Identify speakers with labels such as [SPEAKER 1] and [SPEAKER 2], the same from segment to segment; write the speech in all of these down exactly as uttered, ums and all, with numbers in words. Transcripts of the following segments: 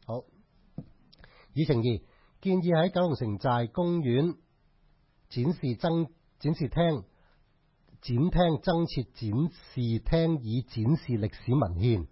[SPEAKER 1] 好，議程二，建議喺九龍城寨公園展示增展示廳展廳增設展示廳，以展示歷史文獻。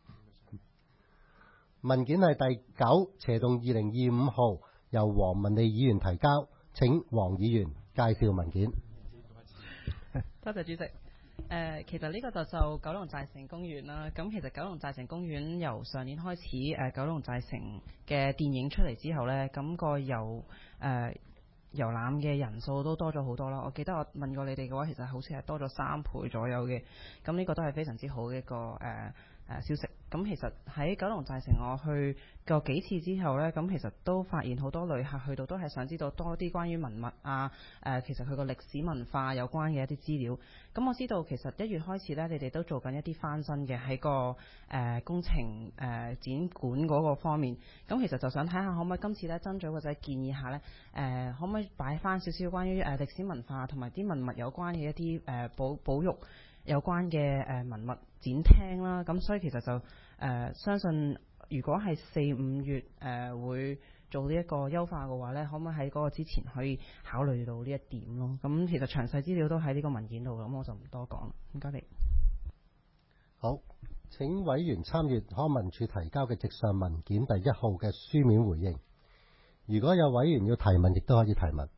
[SPEAKER 1] 文件係第九斜動二零二五號，由黃文利議員提交，請黃議員介紹文件。
[SPEAKER 2] 多謝主席。誒、呃，其實呢個就就九龍寨城公園啦。咁其實九龍寨城公園由上年開始，誒、呃、九龍寨城嘅電影出嚟之後呢，咁、那個遊誒遊覽嘅人數都多咗好多啦。我記得我問過你哋嘅話，其實好似係多咗三倍左右嘅。咁呢個都係非常之好嘅一個誒。呃誒、呃、消息。咁其實喺九龍寨城我去過幾次之後呢，咁其實都發現好多旅客去到都係想知道多啲關於文物啊，誒、呃、其實佢個歷史文化有關嘅一啲資料。咁我知道其實一月開始呢，你哋都做緊一啲翻新嘅喺個誒、呃、工程誒、呃、展館嗰個方面。咁其實就想睇下可唔可以今次呢爭取或者建議下呢，誒、呃、可唔可以擺翻少少關於誒歷史文化同埋啲文物有關嘅一啲誒、呃、保保育有關嘅誒文物展廳啦。咁所以其實就誒、呃、相信，如果係四五月誒、呃、會做呢一個優化嘅話咧，可唔可以喺嗰個之前可以考慮到呢一點咯？咁其實詳細資料都喺呢個文件度，咁我就唔多講啦。唔該你。
[SPEAKER 1] 好，請委員參閱康文署提交嘅直上文件第一號嘅書面回應。如果有委員要提問，亦都可以提問。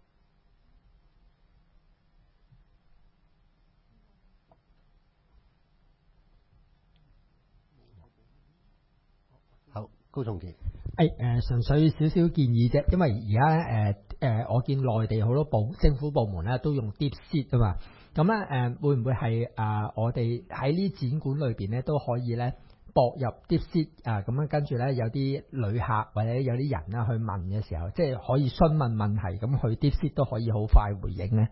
[SPEAKER 1] 高崇傑，
[SPEAKER 3] 誒誒，純粹少少建議啫，因為而家誒誒，我見內地好多部政府部門咧都用 DeepSeek 啊嘛，咁咧誒會唔會係啊、呃？我哋喺呢展館裏邊咧都可以咧駁入 DeepSeek 啊，咁樣跟住咧有啲旅客或者有啲人啊去問嘅時候，即係可以詢問問題，咁去 DeepSeek 都可以好快回應咧。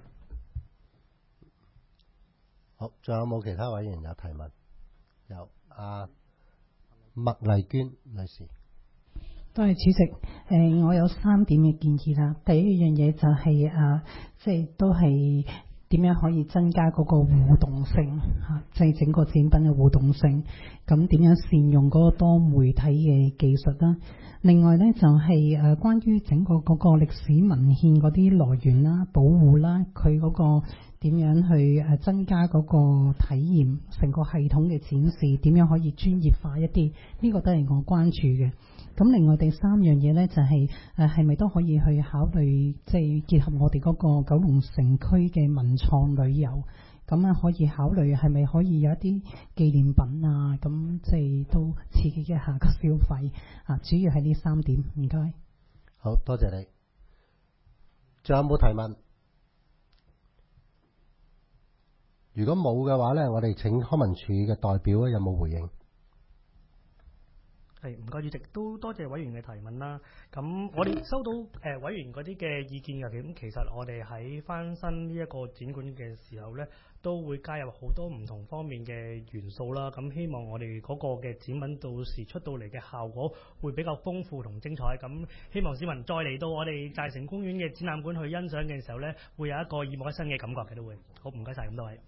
[SPEAKER 1] 好，仲有冇其他委員有提問？有啊。麥麗娟女士，
[SPEAKER 4] 多謝主席。誒、呃，我有三點嘅建議啦。第一樣嘢就係、是、啊，即係都係點樣可以增加嗰個互動性嚇，即、啊、係、就是、整個展品嘅互動性。咁點樣善用嗰個多媒體嘅技術啦？另外呢，就係、是、誒關於整個嗰個歷史文獻嗰啲來源啦、保護啦，佢嗰、那個。點樣去誒增加嗰個體驗，成個系統嘅展示，點樣可以專業化一啲？呢、這個都係我關注嘅。咁另外第三樣嘢呢，就係誒係咪都可以去考慮，即係結合我哋嗰個九龍城區嘅文創旅遊，咁啊可以考慮係咪可以有一啲紀念品啊？咁即係都刺激一下個消費啊！主要係呢三點，唔該。
[SPEAKER 1] 好多謝你。仲有冇提問？如果冇嘅話咧，我哋請康文署嘅代表咧有冇回應？
[SPEAKER 5] 係，唔該主席，都多謝委員嘅提問啦。咁我哋收到誒、呃、委員嗰啲嘅意見嘅，咁其實我哋喺翻新呢一個展館嘅時候咧，都會加入好多唔同方面嘅元素啦。咁希望我哋嗰個嘅展品到時出到嚟嘅效果會比較豐富同精彩。咁希望市民再嚟到我哋寨城公園嘅展覽館去欣賞嘅時候咧，會有一個耳目一新嘅感覺嘅都會。好，唔該晒咁多位。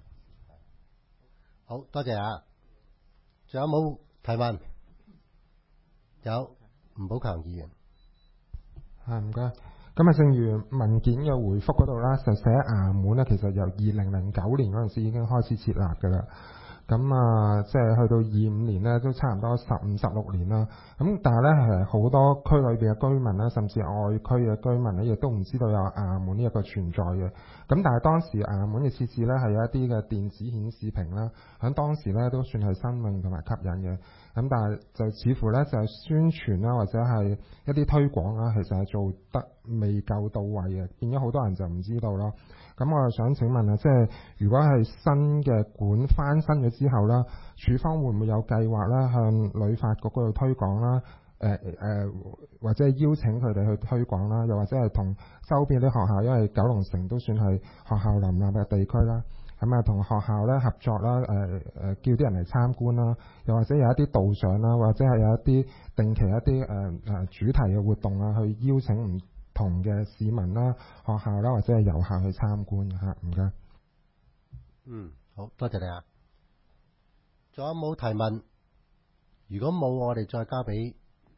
[SPEAKER 1] 好多謝啊！仲有冇提問？有，吳寶強議員。
[SPEAKER 6] 係，唔該。咁啊，正如文件嘅回覆嗰度啦，就寫衙門咧，其實由二零零九年嗰陣時已經開始設立㗎啦。咁啊，即係去到二五年咧，都差唔多十五、十六年啦。咁但係咧，係好多區裏邊嘅居民啦，甚至外區嘅居民咧，亦都唔知道有衙門呢一個存在嘅。咁但係當時衙門嘅設置咧，係有一啲嘅電子顯示屏啦，喺當時咧都算係新穎同埋吸引嘅。咁但係就似乎咧就係宣傳啦，或者係一啲推廣啦，其實係做得未夠到位嘅，變咗好多人就唔知道咯。咁我就想請問啊，即係如果係新嘅館翻新咗之後啦，署方會唔會有計劃啦，向旅發局嗰度推廣啦？誒、呃、誒、呃，或者係邀請佢哋去推廣啦，又或者係同周邊啲學校，因為九龍城都算係學校林立嘅地區啦，咁啊同學校咧合作啦，誒、呃、誒叫啲人嚟參觀啦，又或者有一啲導賞啦，或者係有一啲定期一啲誒誒主題嘅活動啊，去邀請唔同嘅市民啦、學校啦或者係遊客去參觀嚇，唔該。
[SPEAKER 1] 嗯，好多謝你啊！仲有冇提問？如果冇，我哋再交俾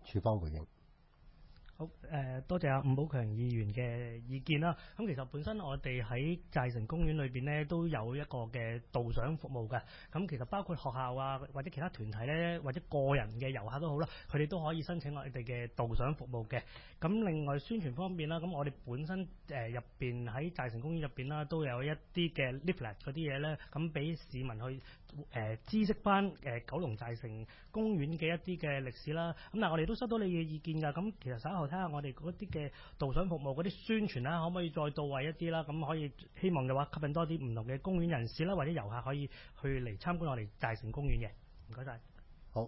[SPEAKER 1] 處方回應。
[SPEAKER 5] 好，誒、呃、多謝阿伍寶強議員嘅意見啦。咁其實本身我哋喺寨城公園裏邊咧都有一個嘅導賞服務嘅。咁其實包括學校啊，或者其他團體咧，或者個人嘅遊客都好啦，佢哋都可以申請我哋嘅導賞服務嘅。咁另外宣傳方面啦，咁我哋本身誒入邊喺寨城公園入邊啦，都有一啲嘅 leaflet 嗰啲嘢咧，咁俾市民去誒、呃、知識翻誒九龍寨城公園嘅一啲嘅歷史啦。咁但係我哋都收到你嘅意見㗎。咁其實稍後睇下我哋嗰啲嘅導賞服務嗰啲宣傳啦，可唔可以再到位一啲啦？咁可以希望嘅話吸引多啲唔同嘅公園人士啦，或者遊客可以去嚟參觀我哋寨城公園嘅。唔該晒。
[SPEAKER 1] 好，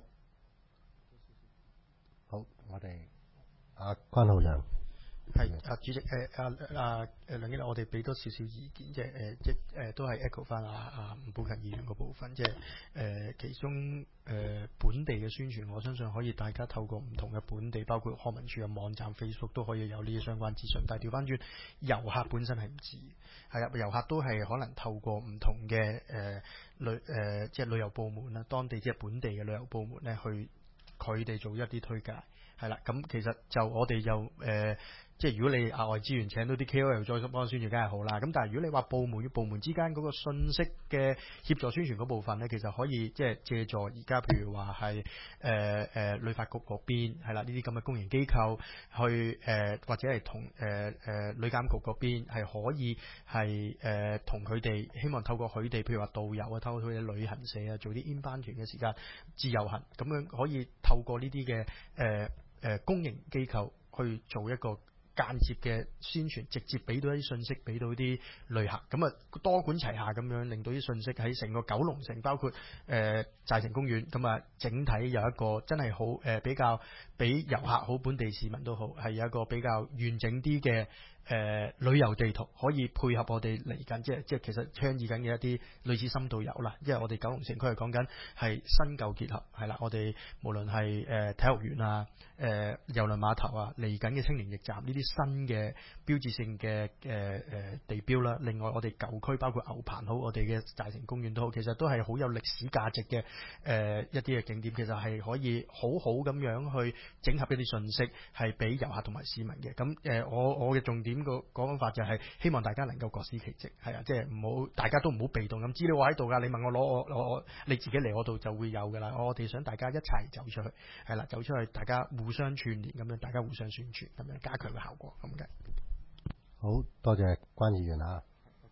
[SPEAKER 1] 好，我哋阿關浩洋。
[SPEAKER 7] 係啊，主席誒啊啊誒梁經理，我哋俾多少少意見，即係誒即誒都係 echo 翻啊啊伍寶強議員個部分，即係誒其中誒、呃、本地嘅宣傳，我相信可以大家透過唔同嘅本地，包括康文署嘅網站、Facebook 都可以有呢啲相關資訊。但係調翻轉，遊客本身係唔知，係啊，遊客都係可能透過唔同嘅誒、呃、旅誒、呃、即係旅遊部門啦，當地即係本地嘅旅遊部門咧，去佢哋做一啲推介，係啦。咁其實就我哋又誒。呃即係如果你額外資源請到啲 K O L 再幫宣傳，梗係好啦。咁但係如果你話部門與部門之間嗰個信息嘅協助宣傳嗰部分呢，其實可以即係借助而家譬如話係誒誒旅發局嗰邊係啦，呢啲咁嘅公營機構去誒、呃、或者係同誒誒旅監局嗰邊係可以係誒同佢哋希望透過佢哋譬如話導遊啊，透過佢哋旅行社啊，做啲 inbound 團嘅時間自由行咁樣，可以透過呢啲嘅誒誒公營機構去做一個間接嘅宣傳，直接俾到一啲信息俾到啲旅客，咁啊多管齊下咁樣，令到啲信息喺成個九龍城，包括誒寨城公園，咁啊整體有一個真係好誒比較俾遊客好本地市民都好，係有一個比較完整啲嘅誒旅遊地圖，可以配合我哋嚟緊，即係即係其實倡議緊嘅一啲類似深度遊啦。因為我哋九龍城區係講緊係新舊結合，係啦，我哋無論係誒體育園啊、誒郵輪碼頭啊，嚟緊嘅青年驛站呢啲新嘅標誌性嘅誒誒地標啦。另外我哋舊區包括牛棚好，我哋嘅寨城公園都好，其實都係好有歷史價值嘅誒、呃、一啲嘅景點，其實係可以好好咁樣去整合一啲信息，係俾遊客同埋市民嘅。咁誒、呃、我我嘅重點個講法就係希望大家能夠各司其職，係啊，即係唔好大家都唔好被動咁，知道我喺度㗎，你問我攞我攞我，你自己嚟我度就會有㗎啦。我哋想大家一齊走出去，係啦，走出去大家互相串聯咁樣，大家互相宣傳咁樣，加強嘅效果咁嘅。
[SPEAKER 1] 好多謝關議員啊！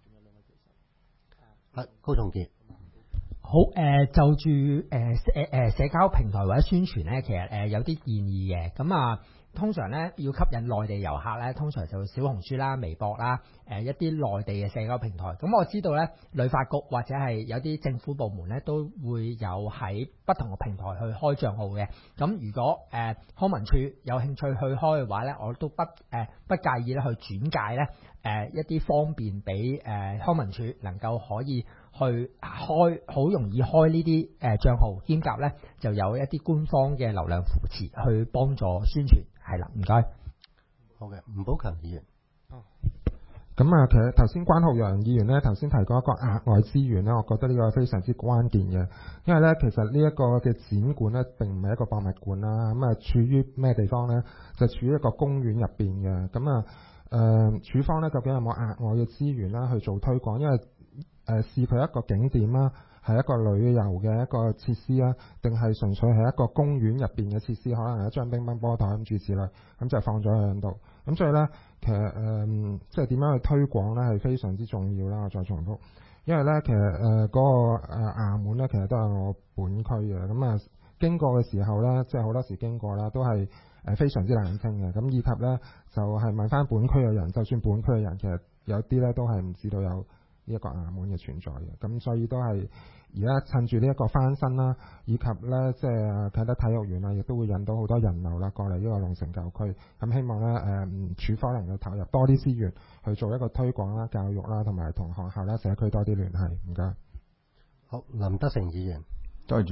[SPEAKER 1] 啊，高崇傑。
[SPEAKER 3] 好誒、呃，就住誒誒誒社交平台或者宣傳咧，其實誒、呃、有啲建議嘅。咁啊，通常咧要吸引內地遊客咧，通常就小紅書啦、微博啦，誒、呃、一啲內地嘅社交平台。咁我知道咧，旅發局或者係有啲政府部門咧，都會有喺不同嘅平台去開帳號嘅。咁如果誒、呃、康文署有興趣去開嘅話咧，我都不誒、呃、不介意咧去轉介咧誒、呃、一啲方便俾誒、呃、康文署能夠可以去開好容易開呢啲誒帳號，兼夾咧就有一啲官方嘅流量扶持去幫助宣傳，係啦，唔該。
[SPEAKER 1] 好嘅，吳寶強議員。
[SPEAKER 6] 哦。咁啊，其實頭先關浩洋議員咧，頭先提過一個額外資源咧，我覺得呢個非常之關鍵嘅，因為咧其實呢一個嘅展館咧並唔係一個博物館啦，咁啊處於咩地方咧？就處於一個公園入邊嘅，咁啊誒署方咧究竟有冇額外嘅資源啦去做推廣？因為誒視佢一個景點啦，係一個旅遊嘅一個設施啊，定係純粹係一個公園入邊嘅設施？可能係一張乒乓波台咁諸之類，咁就放咗喺度。咁所以咧，其實誒、呃、即係點樣去推廣咧，係非常之重要啦。我再重複，因為咧其實誒嗰、呃那個誒衙門咧，其實都係我本區嘅。咁啊，經過嘅時候咧，即係好多時經過啦，都係誒非常之冷清嘅。咁以及咧，就係、是、問翻本區嘅人，就算本區嘅人，其實有啲咧都係唔知道有呢一個衙門嘅存在嘅，咁所以都係而家趁住呢一個翻新啦，以及咧即係啟德體育園啊，亦都會引到好多人流啦過嚟呢個龍城舊區。咁希望咧誒署方能夠投入多啲資源去做一個推廣啦、教育啦，同埋同學校啦、社區多啲聯繫。唔該。
[SPEAKER 1] 好，林德成議員。
[SPEAKER 8] 多謝主席。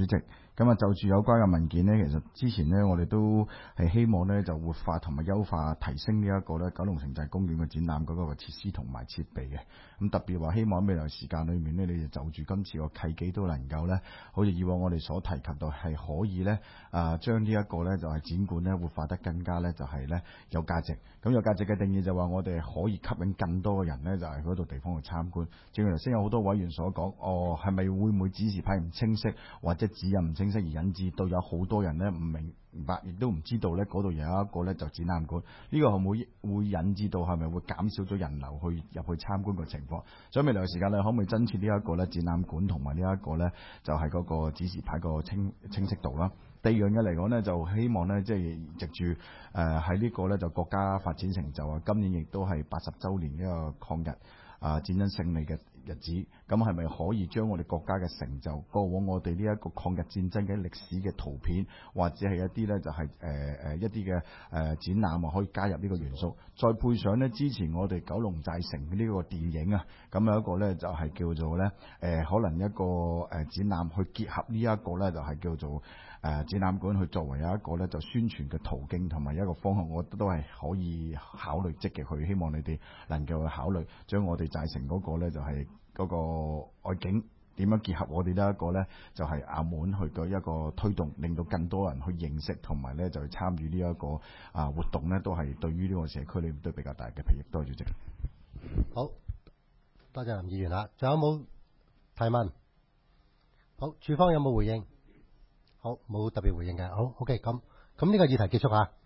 [SPEAKER 8] 咁啊，就住有關嘅文件呢，其實之前呢，我哋都係希望呢就活化同埋優化提升呢一個呢九龍城寨公園嘅展覽嗰個設施同埋設備嘅。咁特別話希望未來時間裏面呢，你哋就住今次個契機都能夠呢，好似以往我哋所提及到係可以呢，啊將呢一個呢就係展館呢活化得更加呢，就係呢有價值。咁有價值嘅定義就話我哋可以吸引更多嘅人呢，就係嗰度地方去參觀。正如頭先有好多委員所講，哦係咪會唔會指示牌唔清晰或者指引唔清晰而引致到有好多人呢唔明白，亦都唔知道呢嗰度有一個呢就展覽館，呢、這個會唔會會引致到係咪會減少咗人流去入去參觀嘅情況？所以未來嘅時間你可唔可以增設呢一個呢展覽館同埋呢一個呢就係、是、嗰個指示牌個清清晰度啦？第二樣嘢嚟講呢，就希望呢，即係藉住誒喺呢個呢，就國家發展成就啊，今年亦都係八十週年呢個抗日啊戰爭勝利嘅日子，咁係咪可以將我哋國家嘅成就，過往我哋呢一個抗日戰爭嘅歷史嘅圖片，或者係一啲呢，就係誒誒一啲嘅誒展覽啊，可以加入呢個元素，再配上呢之前我哋九龍寨城呢個電影啊，咁有一個呢，就係叫做呢，誒、呃、可能一個誒展覽去結合呢一個呢，就係叫做。誒、呃、展覽館去作為有一個咧就宣傳嘅途徑同埋一個方向，我覺得都係可以考慮積極去，希望你哋能夠去考慮將我哋寨城嗰個咧就係、是、嗰個外景點樣結合我哋呢一個咧就係、是、澳門去嘅一個推動，令到更多人去認識同埋咧就去參與呢一個啊活動咧，都係對於呢個社區裏面都比較大嘅裨益。多謝主席。
[SPEAKER 1] 好，多謝林議員啦，仲有冇提問？好，處方有冇回應？好，冇特別回應嘅。好 ，OK，咁咁呢個議題結束嚇。